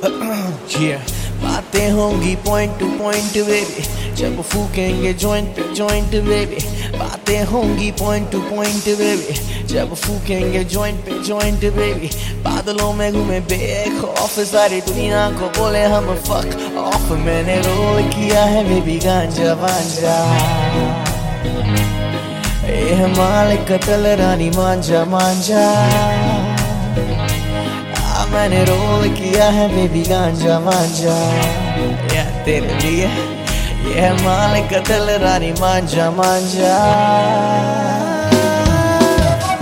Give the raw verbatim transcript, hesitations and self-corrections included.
Yeah, बातें होंगी point to point baby, जब फूकेंगे जॉइंट पे जॉइंट बेबी। बातें होंगी पॉइंट टू पॉइंट बेबी, जब फूकेंगे जॉइंट पे जॉइंट बेबी। बादलों में घूमे बेखौफ, सारी दुनिया को बोले हम फक ऑफ। मैंने रोल किया है बेबी गांजा वांजा, ए माल कतल रानी मांझा मांझा। मैंने रोल किया है बेबी गांजा मांझा, या तेरे लिए ये माल कतल रानी मांझा मांझा।